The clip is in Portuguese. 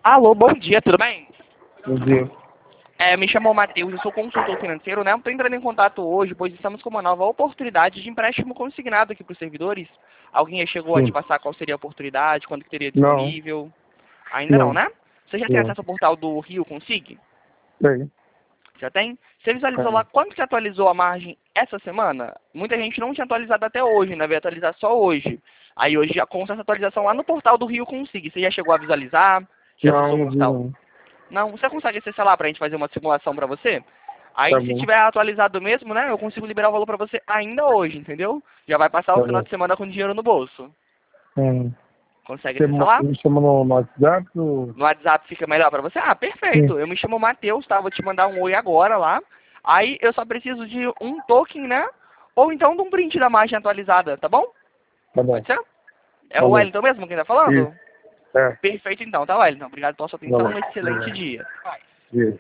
Alô, bom dia, tudo bem? Bom dia. Me chamou Matheus, eu sou consultor financeiro, né? Estou entrando em contato hoje, pois estamos com uma nova oportunidade de empréstimo consignado aqui para os servidores. Alguém já chegou a te Sim. passar qual seria a oportunidade, quando que teria Não. disponível? Ainda não, Não. né? Você já tem Não. acesso ao portal do Rio Consig? Tem. Já tem? Você visualizou Tem. lá quanto que atualizou a margem essa semana? Muita gente não tinha atualizado até hoje, né? Veio atualizar só hoje. Aí hoje já consta essa atualização lá no portal do Rio Consig. Você já chegou a visualizar? Já Não, acessou o não vi portal? não. Não, você consegue acessar lá pra gente fazer uma simulação pra você? Tá Aí se bom. tiver atualizado mesmo, né, eu consigo liberar o valor pra você ainda hoje, entendeu? Já vai passar o Tá final bom. de semana com dinheiro no bolso. Hum. Consegue Você acessar lá? me chama no WhatsApp ou... No WhatsApp fica melhor pra você? Ah, Sim. perfeito. Eu me chamo Matheus, tá? Vou te mandar um oi agora lá. Aí eu só preciso de um token, né? Ou então de um print da margem atualizada, tá bom? Tá bom. Pode ser? É o Valeu. Wellington mesmo quem tá falando? Isso. É. Perfeito então, tá, Wellington? Obrigado pela sua atenção, Valeu. um excelente Obrigado. dia. Isso.